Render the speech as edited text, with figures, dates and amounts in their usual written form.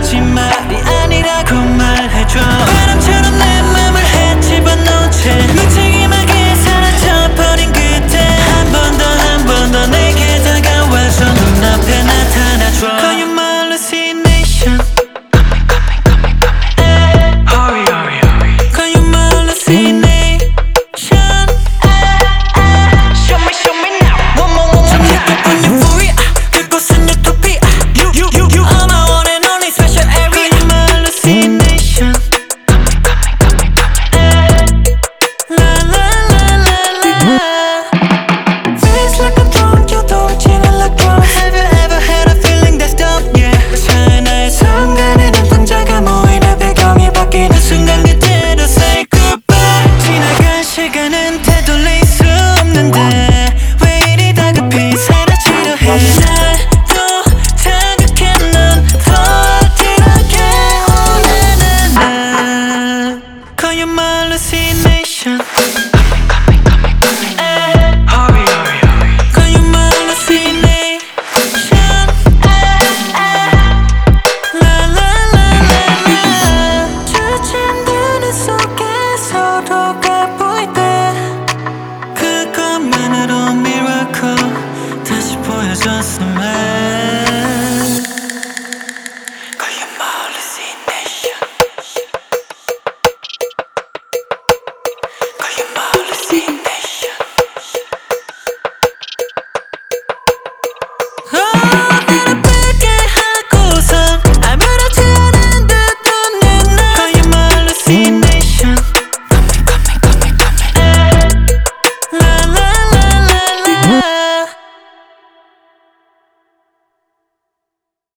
거짓말이 아니라고 말해줘. 바람처럼 내 맘을 헤집어놓은 채 무책임하게 사라져버린 그때 한 번 더 내게 다가와서 눈앞에 나타나줘. Call you my hallucination. Hurry, hurry, hurry. Call you my hallucination. Show me now. One more. 잠깐 euphoria. 그곳은 utopia. You are my one and only special area. Call you my hallucination. La la la la la. Feels like a drone, you don't chill like drone. Have you ever had a feeling that's dope? Yeah. 사나의 순간에 눈동자가 모이는 배경이 바뀌는 순간 그대로 say goodbye. 지나간 시간은 되돌릴 수 없는데 왜 이리 다급히 사라지려 해. 나도 자극해 넌 더 어지럽게 오는 날. Call you my hallucination. Hurry, hurry, hurry. Call you my hallucination. La la la la la. 주진 눈 속에 서로가 보일 때 그것만으로 miracle 다시 보여줬으면. Call you my hallucination. Call you my hallucination.